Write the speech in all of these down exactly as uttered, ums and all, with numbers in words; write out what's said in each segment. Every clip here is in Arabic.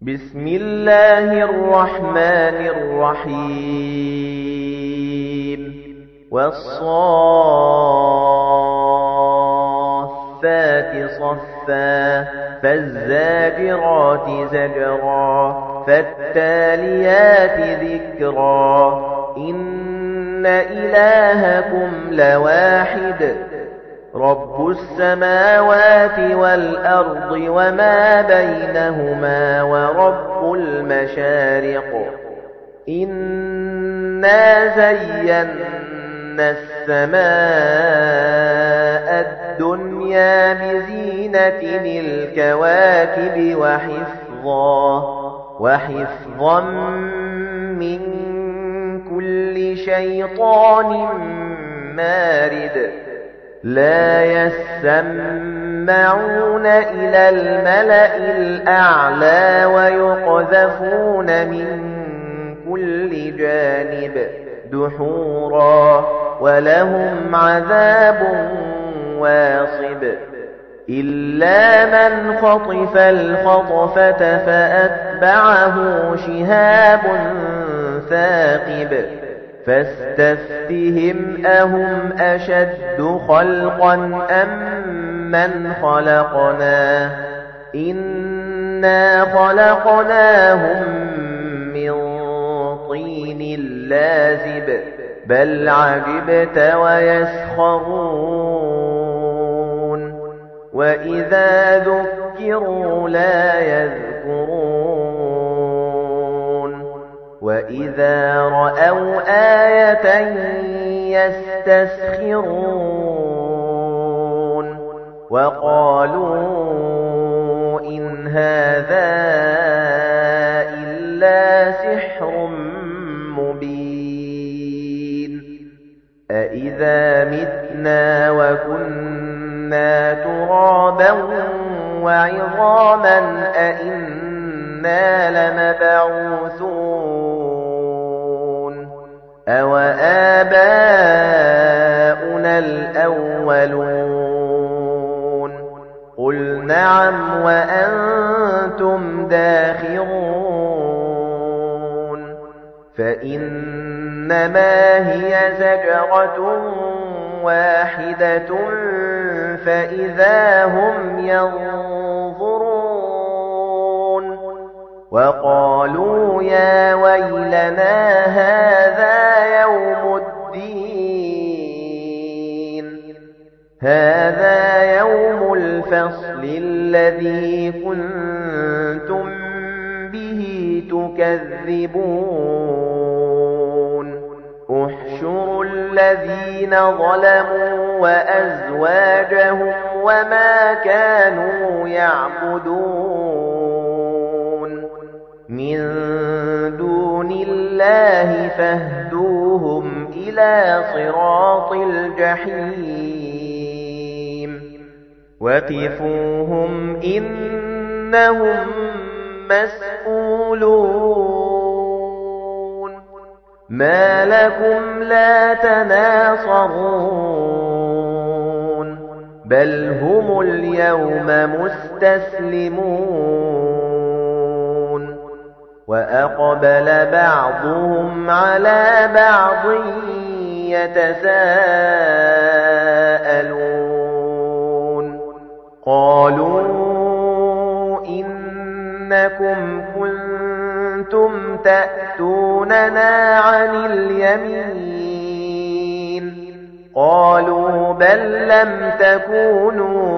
بسم الله الرحمن الرحيم والصافات صفا فالزاجرات زجرا فالتاليات ذكرا إن إلهكم لواحد رب السماوات والأرض وما بينهما ورب المشارق إنا زينا السماء الدنيا بزينة الكواكب وحفظا وحفظا من كل شيطان مارد لا يسمعون إلى الملأ الأعلى ويقذفون من كل جانب دحورا ولهم عذاب واصب إلا من خطف الخطفة فأتبعه شهاب ثاقب فاستفتهم أهم أشد خلقا أم من خلقنا إنا خلقناهم من طين لازب بل عجبت ويسخرون وإذا ذكروا لا يذكرون وَإِذَا رَأَوْا آيَةً يَسْتَسْخِرُونَ وَقَالُوا إِنْ هَذَا إِلَّا سِحْرٌ مُبِينٌ أَإِذَا مِتْنَا وَكُنَّا تُرَابًا وَعِظَامًا أَإِنَّا لَمَبْعُوثُونَ أَوَ آبَاؤُنَا الْأَوَّلُونَ قُلْ نَعَمْ وَأَنْتُمْ دَاخِرُونَ فَإِنَّمَا هِيَ زَجْرَةٌ وَاحِدَةٌ فَإِذَا هُمْ يَنظُرُونَ وَقَالُوا يَا وَيْلَنَا هَذَا يَوْمُ الدِّينِ هَذَا يَوْمُ الْفَصْلِ الَّذِي كُنتُم بِهِ تُكَذِّبُونَ احشروا الذين ظلموا وأزواجهم وما كانوا يعبدون من دون الله فاهدوهم إلى صراط الجحيم وقفوهم إنهم مسؤولون ما لكم لا تناصرون بل هم اليوم مستسلمون وأقبل بعضهم على بعض يتساءلون قالوا إنكم كنتم تأتوننا عن اليمين قالوا بل لم تكونوا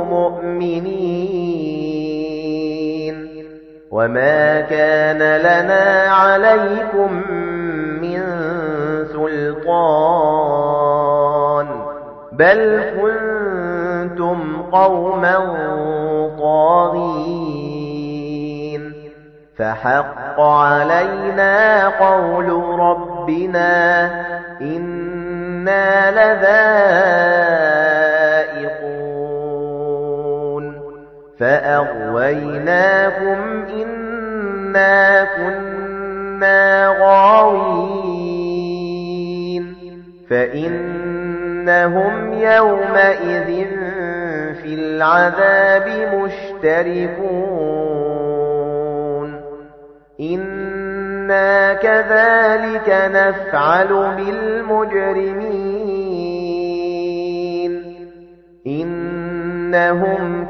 مؤمنين وما كان لنا عليكم من سلطان بل كنتم قوما طاغين فحق علينا قول ربنا إنا لذائقون فأغويناكم إنا كنا غاوين فإنهم يومئذ في العذاب مشتركون إِنَّا كَذَلِكَ نَفْعَلُ بِالْمُجْرِمِينَ إِنَّهُمْ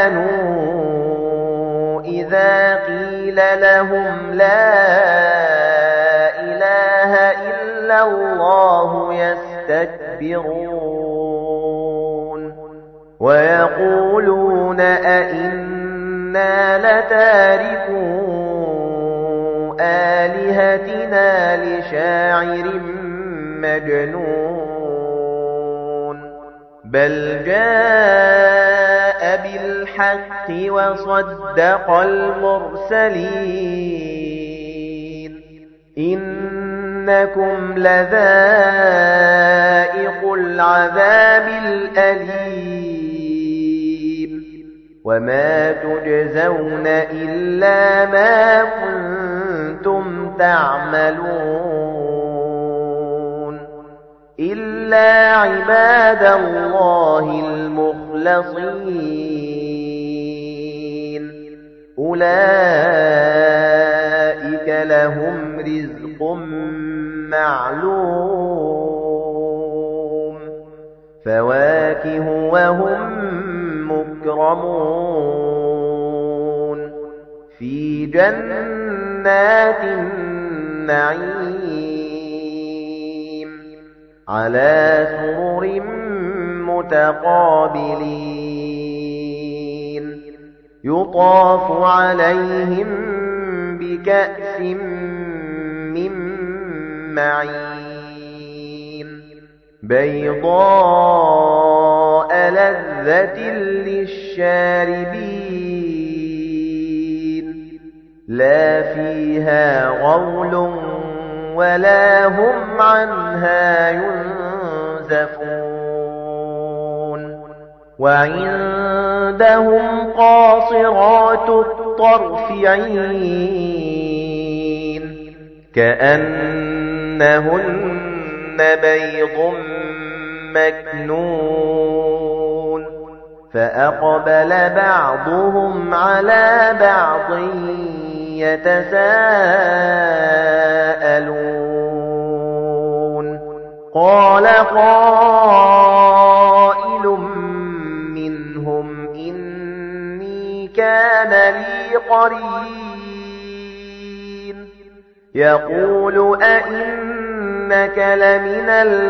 كَانُوا إِذَا قِيلَ لَهُمْ لَا إِلَٰهَ إِلَّا اللَّهُ يَسْتَكْبِرُونَ وَيَقُولُونَ أَئِنَّا لَتَارِكُو آلِهَتِنَا لِشَاعِرٍ مَجْنُونٍ بَلْ جَاءَ بِالْحَقِّ وَصَدَّقَ الْمُرْسَلِينَ إِنَّكُمْ لَذَائِقُو الْعَذَابِ الْأَلِيمِ وَمَا تُجْزَوْنَ إِلَّا مَا كُنتُمْ تَعْمَلُونَ إِلَّا عِبَادَ اللَّهِ الْمُخْلَصِينَ أُولَئِكَ لَهُمْ رِزْقٌ مَّعْلُومٌ فَوَاكِهُ وَهُم مُّكْرَمُونَ فِي جَنَّاتِ النَّعِيمِ عَلَى سُرُرٍ مُتَقَابِلِينَ يُطَافُ عَلَيْهِم بِكَأْسٍ مِّن مَّعِينٍ بَيْضَاءَ لَذَّةٍ لِّلشَّارِبِينَ لَا فِيهَا غَوْلٌ وَلَا هُمْ عَنْهَا يُنزَفُونَ وَعِندَهُمْ قَاصِرَاتُ الطَّرْفِ عِينٌ كَأَنَّهُنَّ بَيْضٌ مَّكْنُونٌ فَأَقْبَلَ بَعْضُهُمْ عَلَى بَعْضٍ يَتَسَاءَلُونَ قَالَ قَائِلٌ مِّنْهُمْ إِنِّي كَانَ لِي قَرِينٌ يَقُولُ أَإِنَّكَ لَمِنَ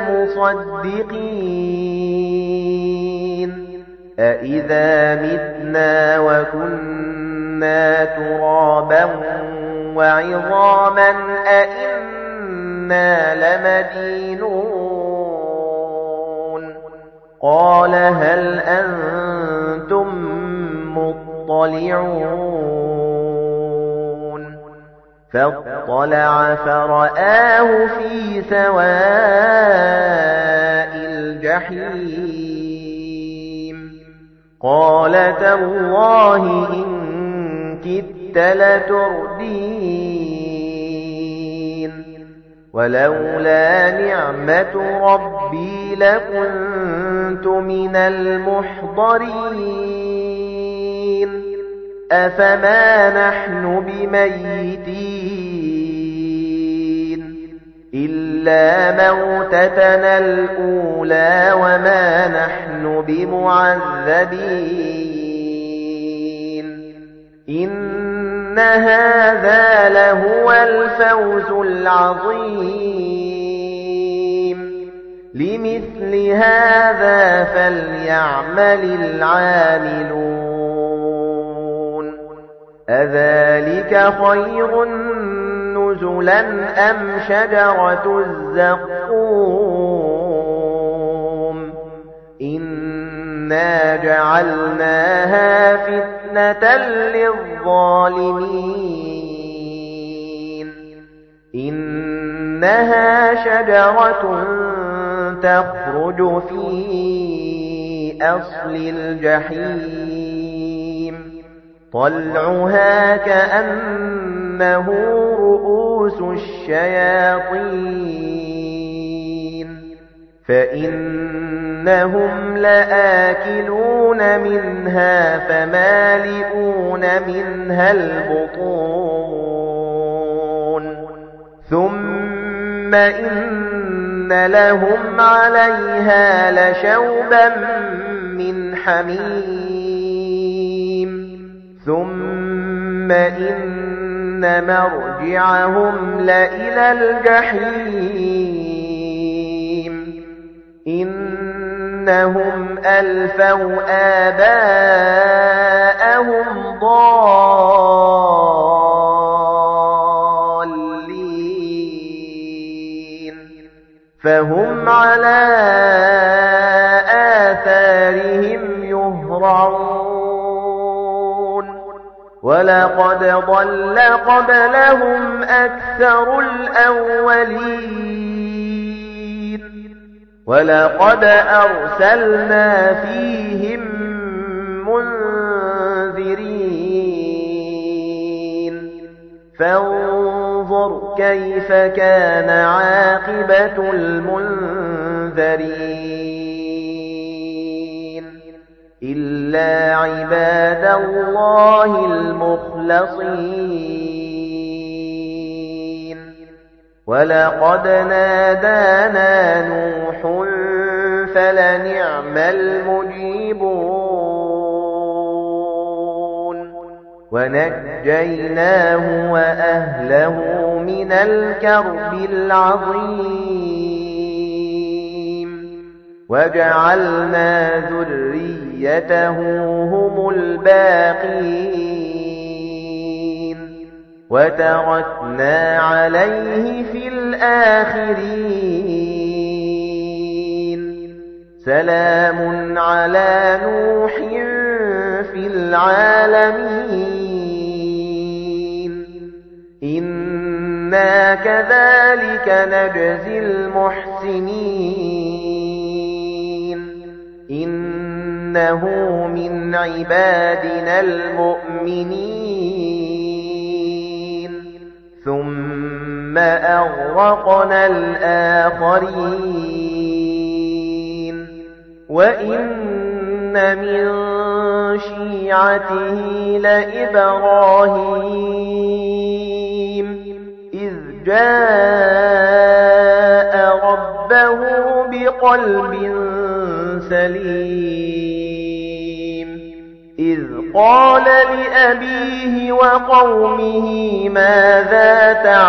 الْمُصَدِّقِينَ أَإِذَا مِتْنَا وَكُنَّا تُرَابًا وَعِظَامًا أَإِنَّا لَمَدِينُونَ قَالَ هَلْ أَنتُم مُّطَّلِعُونَ فَاطَّلَعَ فَرَآهُ فِي سَوَاءِ الْجَحِيمِ قَالَ تَاللَّهِ إِن كِدتَّ لَتُرْدِينِ وَلَوْلَا نِعْمَةُ رَبِّي لَكُنتُ مِنَ الْمُحْضَرِينَ أَفَمَا نَحْنُ بِمَيِّتِينَ إِلَّا مَوْتَتَنَا الْأُولَى وَمَا نَحْنُ بِمُعَذَّبِينَ إِنَّ هَذَا لَهُوَ الْفَوْزُ الْعَظِيمُ لِمِثْلِ هَذَا فَلْيَعْمَلِ الْعَامِلُونَ أَذَلِكَ خَيْرٌ نُزُلًا أَمْ شَجَرَةُ الزَّقُّومِ إِنَّا جَعَلْنَاهَا فِتْنَةً لِلظَّالِمِينَ إِنَّهَا شَجَرَةٌ تَخْرُجُ فِي أَصْلِ الْجَحِيمِ طَلْعُهَا كَأَنَّهُ رُءُوسُ الشَّيَاطِينِ فَإِنَّهُمْ لَآكِلُونَ مِنْهَا فَمَالِئُونَ مِنْهَا الْبُطُونَ ثُمَّ إِنَّ لَهُمْ عَلَيْهَا لَشَوْبًا مِّنْ حَمِيمٍ ثُمَّ إِنَّ مَرْجِعَهُمْ لَإِلَى الْجَحِيمِ إِنَّهُمْ أَلْفَوْا آبَاءَهُمْ ضَالِّينَ فَهُمْ عَلَى آثَارِهِمْ يُهْرَعُونَ وَلَقَدْ ضَلَّ قَبْلَهُمْ أَكْثَرُ الْأَوَّلِينَ وَلَقَدْ أَرْسَلْنَا فِيهِم مُنذِرِينَ فَانظُرْ كَيْفَ كَانَ عَاقِبَةُ الْمُنذَرِينَ إِلَّا عِبَادَ اللَّهِ الْمُخْلَصِينَ وَلَقَدْ نَادَانَا نُوحٌ فَلَنِعْمَ الْمُجِيبُونَ وَنَجَّيْنَاهُ وَأَهْلَهُ مِنَ الْكَرْبِ الْعَظِيمِ وَجَعَلْنَا ذُرِّيَّتَهُ هُمُ الْبَاقِينَ وَتَرَكْنَا عَلَيْهِ فِي الْآخِرِينَ سَلَامٌ عَلَى نُوحٍ فِي الْعَالَمِينَ إِنَّا كَذَلِكَ نَجْزِي الْمُحْسِنِينَ إِنَّهُ مِنْ عِبَادِنَا الْمُؤْمِنِينَ ثُمَّ أَغْرَقْنَا الْآخَرِينَ وَإِنَّ مِنْ شِيعَتِهِ لَإِبْرَاهِيمَ إِذْ جَاءَ رَبَّهُ بِقَلْبٍ سَلِيمٍ إِذْ قَالَ لِأَبِيهِ وَقَوْمِهِ مَاذَا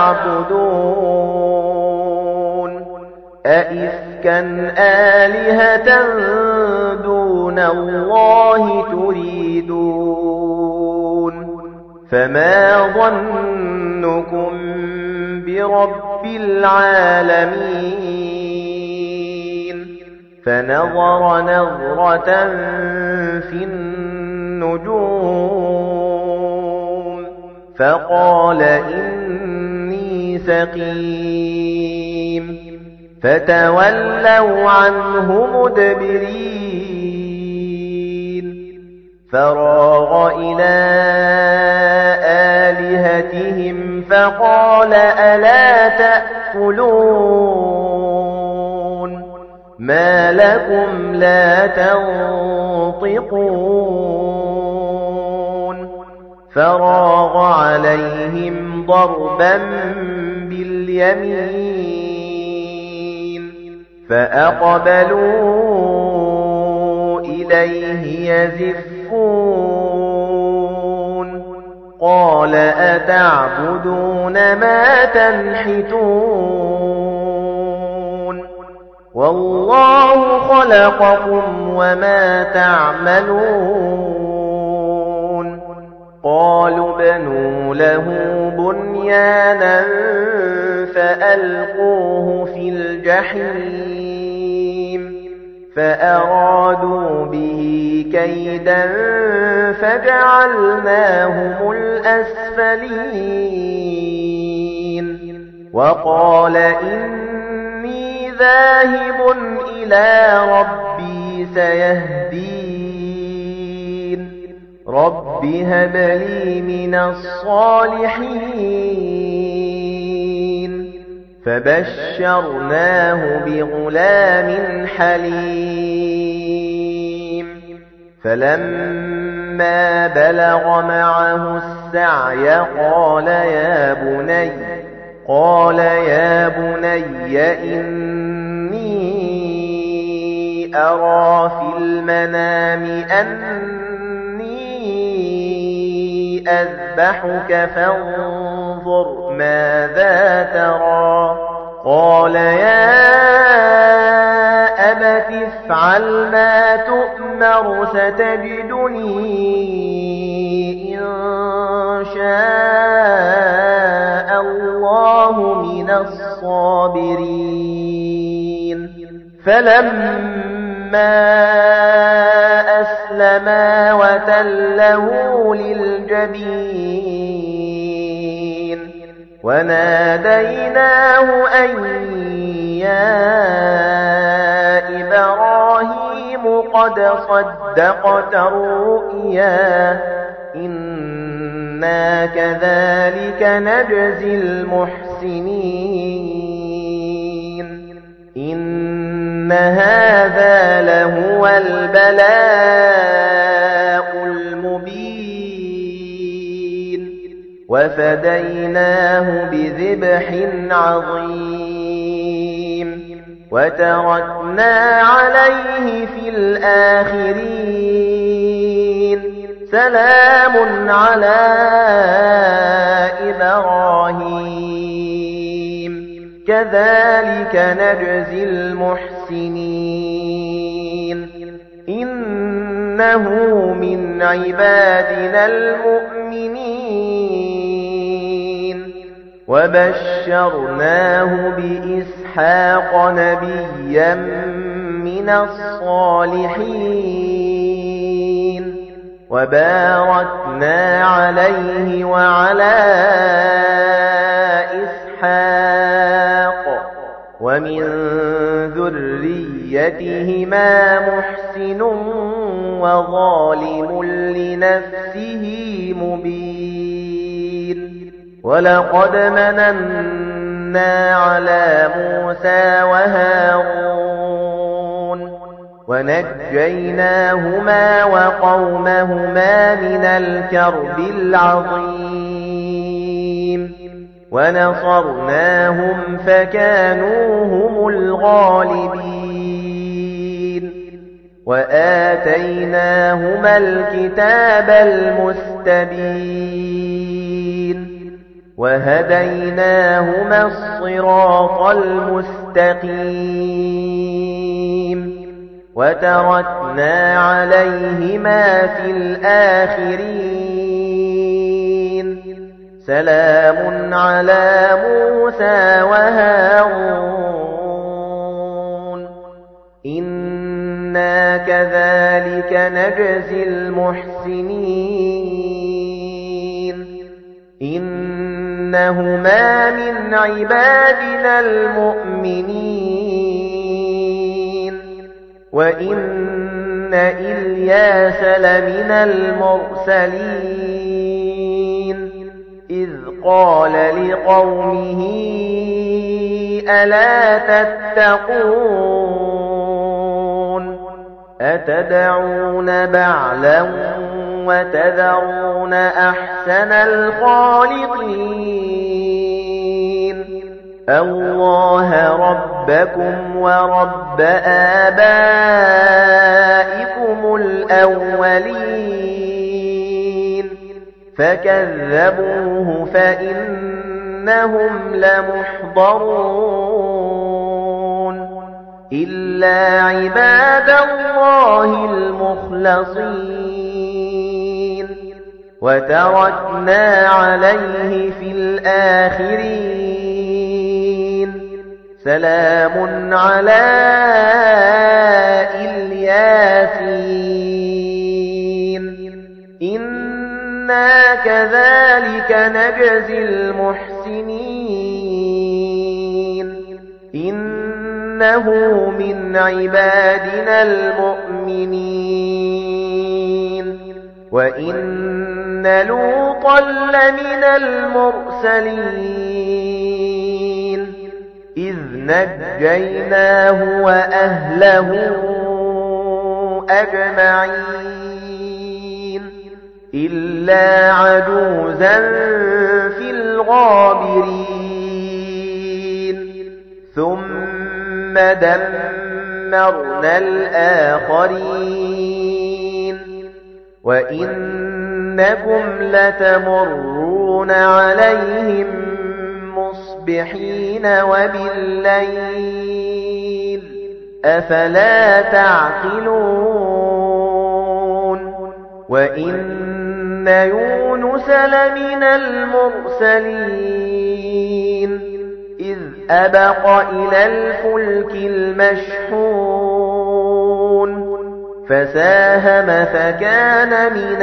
تَعْبُدُونَ أَئِفْكًا آلِهَةً دُونَ اللَّهِ تُرِيدُونَ فَمَا ظَنُّكُمْ بِرَبِّ الْعَالَمِينَ فَنَظَرَ نَظْرَةً فِي النُّجُومِ فَقَالَ إِنِّي سَقِيمٌ فَتَوَلَّوْا عَنْهُ مُدْبِرِينَ فَرَاغَ إِلَى آلِهَتِهِمْ فَقَالَ أَلَا تَأْكُلُونَ مَا لَكُمْ لَا تَنطِقُونَ فَرَاغَ عَلَيْهِمْ ضَرْبًا بِالْيَمِينِ فَأَقْبَلُوا إِلَيْهِ يَزِفُّونَ قَالَ أَتَعْبُدُونَ مَا تَنْحِتُونَ وَاللَّهُ خَلَقَكُمْ وَمَا تَعْمَلُونَ قَالُوا ابْنُوا لَهُ بُنْيَانًا فَأَلْقُوهُ فِي الْجَحِيمِ فَأَرَادُوا بِهِ كَيْدًا فَجَعَلْنَاهُمُ الْأَسْفَلِينَ وَقَالَ إِنِّي ذَاهِبٌ إِلَى رَبِّي سَيَهْدِينِ رَبِّ هَبْ لِي مِنَ الصَّالِحِينَ فَبَشَّرْنَاهُ بِغُلَامٍ حَلِيمٍ فَلَمَّا بَلَغَ مَعَهُ السَّعْيَ قَالَ يَا بُنَيَّ قال يا بني إني أرى في المنام أني أذبحك فانظر ماذا ترى قال يا أبت افعل ما تؤمر ستجدني إن شاء الله من الصابرين فلما أسلما وتله للجبين وناديناه أن يا إبراهيم قد صدقت الرؤيا إنا كذلك نجزي المحسنين إن هذا لهو البلاء المبين وفديناه بذبح عظيم وتركنا عليه في الآخرين سلام على إبراهيم كذلك نجزي المحسنين إنه من عبادنا المؤمنين وبشرناه بإسحاق نبيا من الصالحين وباركنا عليه وعلى إسحاق ومن ذريتهما محسن وظالم لنفسه مبين ولقد مننا على موسى وهارون ونجيناهما وقومهما من الكرب العظيم ونصرناهم فكانوا هم الغالبين وآتيناهما الكتاب المستبين وهديناهما الصراط المستقيم وتركنا عليهما في الآخرين سلام على موسى وهارون إنا كذلك نجزي المحسنين إنهما من عبادنا المؤمنين وإن إلياس لمن المرسلين إذ قال لقومه ألا تتقون أتدعون بعلا وتذرون أحسن الخالقين الله ربكم ورب آبائكم الأولين فكذبوه فإنهم لمحضرون إلا عباد الله المخلصين وتركنا عليه في الآخرين سلام على الياسين إنا كذلك نجزي المحسنين إنه من عبادنا المؤمنين وإن لوطا لمن المرسلين إذ نجيناه وأهله أجمعين إلا عجوزا في الغابرين ثُمَّ دَمَّرْنَا الْآخَرِينَ وَإِنَّكُمْ لَتَمُرُّونَ عَلَيْهِمْ مُصْبِحِينَ وَبِاللَّيْلِ أَفَلَا تَعْقِلُونَ وَإِنَّ يُونُسَ لَمِنَ الْمُرْسَلِينَ إِذْ أَبَقَ إِلَى الْفُلْكِ الْمَشْحُونِ فَسَاهَمَ فَكَانَ مِنَ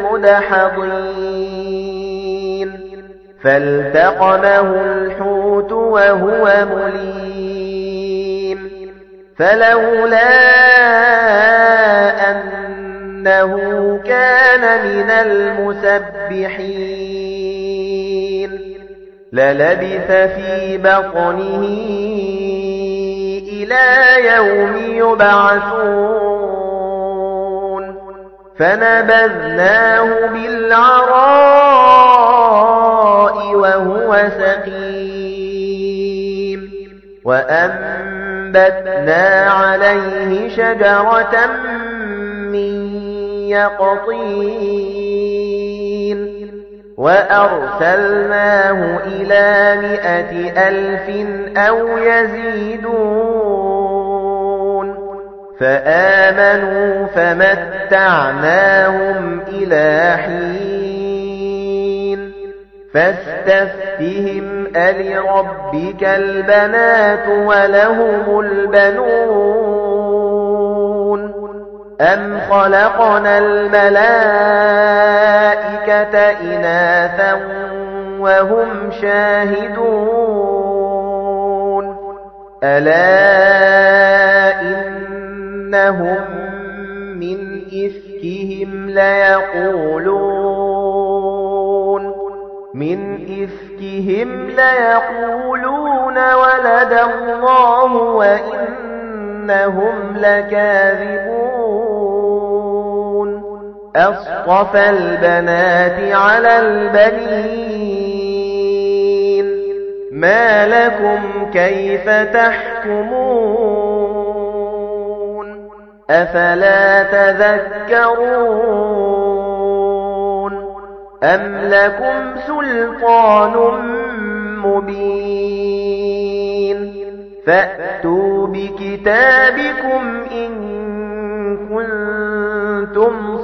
الْمُدْحَضِينَ فَالْتَقَمَهُ الْحُوتُ وَهُوَ مُلِيمٌ فَلَوْلَا أَنَّهُ كَانَ مِنَ الْمُسَبِّحِينَ لَلَبِثَ فِي بَطْنِهِ إِلَى يَوْمِ يُبْعَثُونَ فَنَبَذْنَاهُ بِالْعَرَاءِ وَهُوَ سَقِيمٌ وَأَنبَتْنَا عَلَيْهِ شَجَرَةً مِّن يَقْطِينٍ وَأَرْسَلْنَاهُ إِلَى مِائَةِ أَلْفٍ أَوْ يَزِيدُونَ فَآمَنُوا فَمَتَّعْنَاهُمْ إِلَى حِينٍ فَاسْتَفْتِهِمْ أَلِرَبِّكَ الْبَنَاتُ وَلَهُمُ الْبَنُونَ أَمْ خَلَقْنَا الْمَلَائِكَةَ إِنَاثًا وَهُمْ شَاهِدُونَ أَلَا إِنَّهُمْ مِنْ إِفْكِهِمْ لَيَقُولُونَ مِنْ إِفْكِهِمْ لَيَقُولُونَ وَلَدَ اللَّهُ وَإِنَّهُمْ لَكَاذِبُونَ أَصْطَفَى الْبَنَاتِ عَلَى الْبَنِينَ مَا لَكُمْ كَيْفَ تَحْكُمُونَ أَفَلَا تَذَكَّرُونَ أَمْ لَكُمْ سُلْطَانٌ مُبِينٌ فَأْتُوا بِكِتَابِكُمْ إِن كُنتُمْ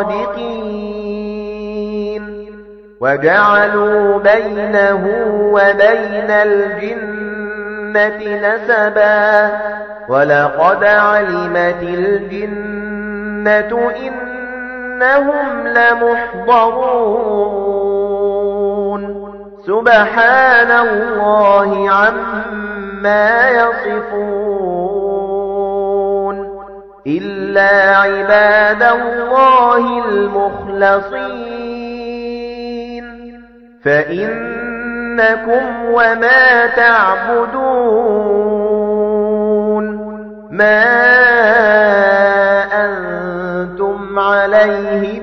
صَادِقِينَ وَجَعَلُوا بَيْنَهُ وَبَيْنَ الْجِنَّةِ نَسَبًا وَلَقَدْ عَلِمَتِ الْجِنَّةُ إِنَّهُمْ لَمُحْضَرُونَ سُبْحَانَ اللَّهِ عَمَّا يَصِفُونَ إِلَّا عِبَادَ اللَّهِ الْمُخْلَصِينَ فَإِنَّكُمْ وَمَا تَعْبُدُونَ مَا أَنْتُمْ عَلَيْهِ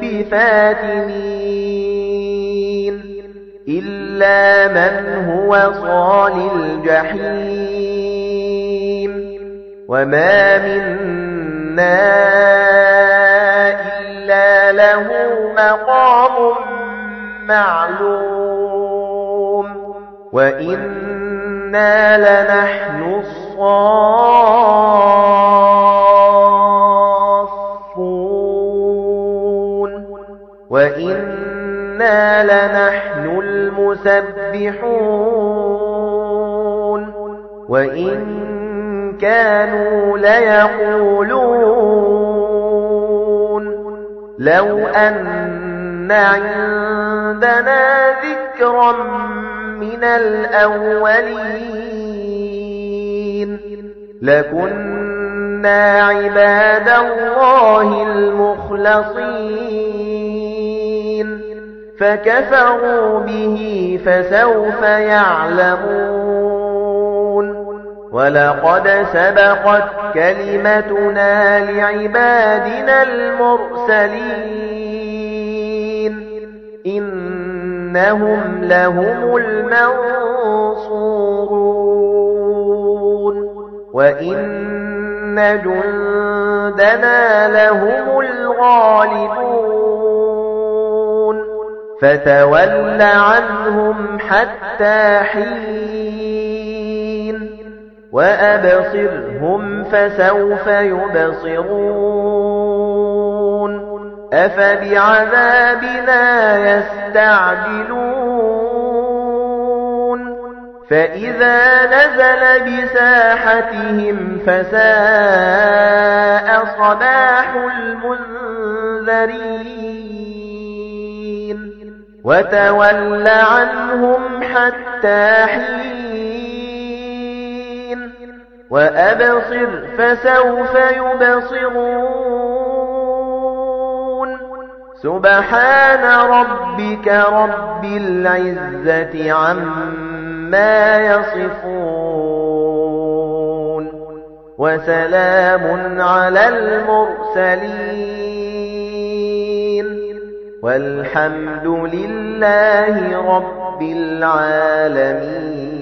بِفَاتِنِينَ إِلَّا مَنْ هُوَ صَالِ الْجَحِيمِ وَمَا مِنَّا إِلَّا لَهُ مَقَامٌ مَّعْلُومٌ وَإِنَّا لَنَحْنُ الصَّافُّونَ وَإِنَّا لَنَحْنُ الْمُسَبِّحُونَ وَإِن كَانُوا لَيَقُولُونَ لَوْ أَنَّ عِندَنَا ذِكْرًا مِنَ الْأَوَّلِينَ لَكُنَّا عِبَادَ اللَّهِ الْمُخْلَصِينَ فَكَفَرُوا بِهِ فَسَوْفَ يَعْلَمُونَ وَلَقَدْ سَبَقَتْ كَلِمَتُنَا لِعِبَادِنَا الْمُرْسَلِينَ إِنَّهُمْ لَهُمُ الْمَنصُورُونَ وَإِنَّ جُندَنَا لَهُمُ الْغَالِبُونَ فَتَوَلَّ عَنْهُمْ حَتَّى حِينٍ وَأَبْصِرْهُمْ فَسَوْفَ يُبْصِرُونَ أَفَبِعَذَابِنَا يَسْتَعْجِلُونَ فَإِذَا نَزَلَ بِسَاحَتِهِمْ فَسَاءَ صَبَاحُ الْمُنذَرِينَ وَتَوَلَّ عَنْهُمْ حَتَّى حِينٍ وَأَبْصِرْ فَسَوْفَ يُبْصِرُونَ سُبْحَانَ رَبِّكَ رَبِّ الْعِزَّةِ عَمَّا يَصِفُونَ وَسَلَامٌ عَلَى الْمُرْسَلِينَ وَالْحَمْدُ لِلَّهِ رَبِّ الْعَالَمِينَ.